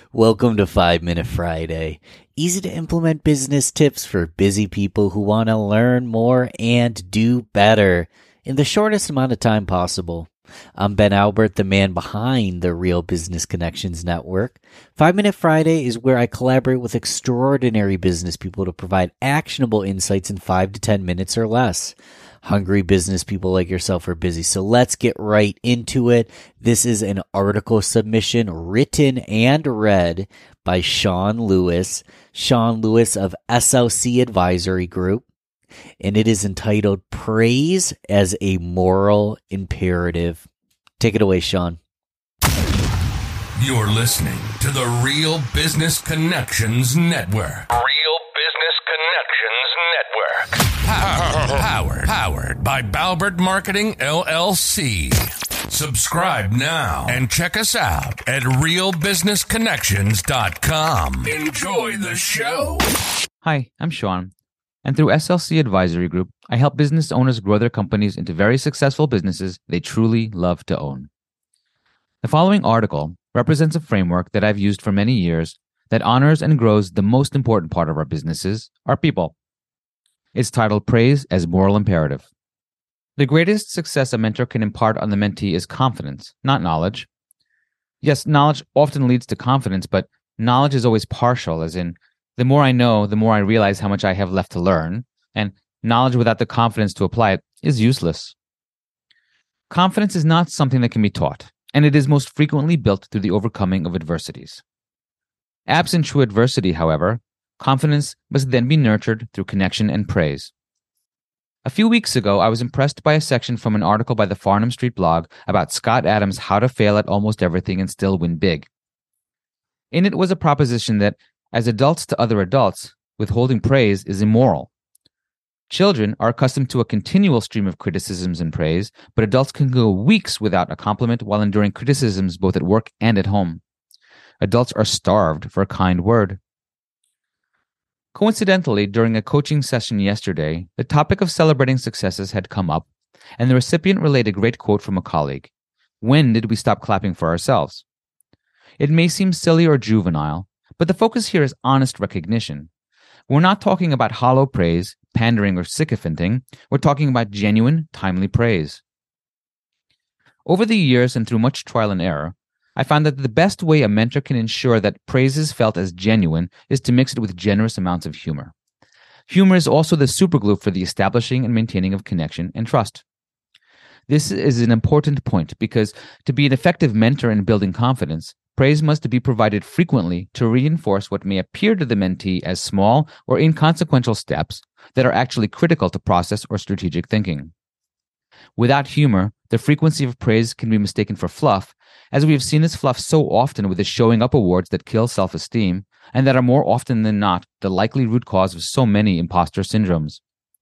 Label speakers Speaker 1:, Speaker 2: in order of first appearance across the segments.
Speaker 1: Welcome to 5 Minute Friday. Easy to implement business tips for busy people who want to learn more and do better in the shortest amount of time possible. I'm Ben Albert, the man behind the Real Business Connections Network. 5 Minute Friday is where I collaborate with extraordinary business people to provide actionable insights in 5 to 10 minutes or less. Hungry business people like yourself are busy, so let's get right into it. This is an article submission written and read by Sean Lewis of SLC Advisory Group, and it is entitled Praise as a Moral Imperative. Take it away, Sean.
Speaker 2: You're listening to the Real Business Connections Network. Real Business Connections Network. Powered by Balbert Marketing, LLC. Subscribe now and check us out at realbusinessconnections.com. Enjoy the show.
Speaker 3: Hi, I'm Sean, and through SLC Advisory Group, I help business owners grow their companies into very successful businesses they truly love to own. The following article represents a framework that I've used for many years that honors and grows the most important part of our businesses, our people. It's titled Praise as Moral Imperative. The greatest success a mentor can impart on the mentee is confidence, not knowledge. Yes, knowledge often leads to confidence, but knowledge is always partial, as in, the more I know, the more I realize how much I have left to learn, and knowledge without the confidence to apply it is useless. Confidence is not something that can be taught, and it is most frequently built through the overcoming of adversities. Absent true adversity, however, confidence must then be nurtured through connection and praise. A few weeks ago, I was impressed by a section from an article by the Farnham Street blog about Scott Adams' How to Fail at Almost Everything and Still Win Big. In it was a proposition that, as adults to other adults, withholding praise is immoral. Children are accustomed to a continual stream of criticisms and praise, but adults can go weeks without a compliment while enduring criticisms both at work and at home. Adults are starved for a kind word. Coincidentally, during a coaching session yesterday, the topic of celebrating successes had come up, and the recipient relayed a great quote from a colleague. When did we stop clapping for ourselves? It may seem silly or juvenile, but the focus here is honest recognition. We're not talking about hollow praise, pandering, or sycophanting. We're talking about genuine, timely praise. Over the years and through much trial and error, I found that the best way a mentor can ensure that praise is felt as genuine is to mix it with generous amounts of humor. Humor is also the superglue for the establishing and maintaining of connection and trust. This is an important point because to be an effective mentor in building confidence, praise must be provided frequently to reinforce what may appear to the mentee as small or inconsequential steps that are actually critical to process or strategic thinking. Without humor, the frequency of praise can be mistaken for fluff, as we have seen this fluff so often with the showing up awards that kill self-esteem and that are more often than not the likely root cause of so many imposter syndromes.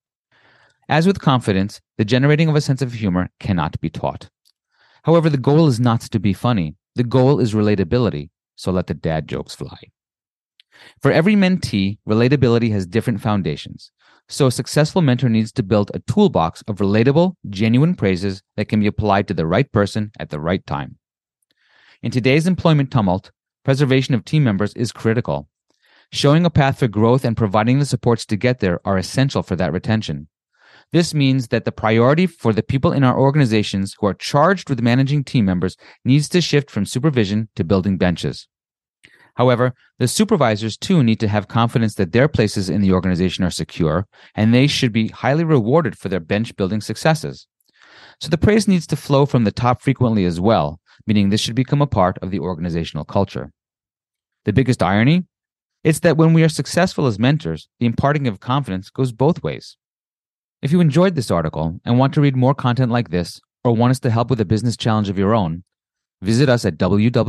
Speaker 3: As with confidence, the generating of a sense of humor cannot be taught. However, the goal is not to be funny. The goal is relatability, so let the dad jokes fly. For every mentee, relatability has different foundations. So a successful mentor needs to build a toolbox of relatable, genuine praises that can be applied to the right person at the right time. In today's employment tumult, preservation of team members is critical. Showing a path for growth and providing the supports to get there are essential for that retention. This means that the priority for the people in our organizations who are charged with managing team members needs to shift from supervision to building benches. However, the supervisors too need to have confidence that their places in the organization are secure, and they should be highly rewarded for their bench-building successes. So the praise needs to flow from the top frequently as well, meaning this should become a part of the organizational culture. The biggest irony? It's that when we are successful as mentors, the imparting of confidence goes both ways. If you enjoyed this article and want to read more content like this, or want us to help with a business challenge of your own, visit us at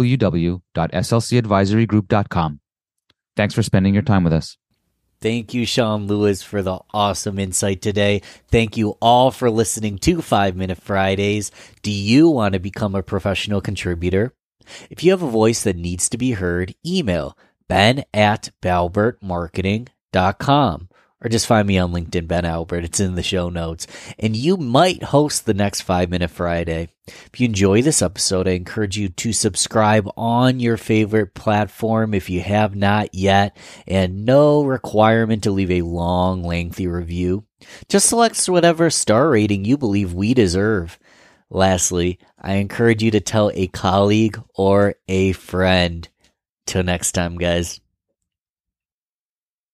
Speaker 3: www.slcadvisorygroup.com. Thanks for spending your time with us.
Speaker 1: Thank you, Sean Lewis, for the awesome insight today. Thank you all for listening to 5 Minute Fridays. Do you want to become a professional contributor? If you have a voice that needs to be heard, email ben@balbertmarketing.com or just find me on LinkedIn, Ben Albert. It's in the show notes. And you might host the next 5 Minute Friday. If you enjoy this episode, I encourage you to subscribe on your favorite platform if you have not yet, and no requirement to leave a long, lengthy review. Just select whatever star rating you believe we deserve. Lastly, I encourage you to tell a colleague or a friend. Till next time, guys.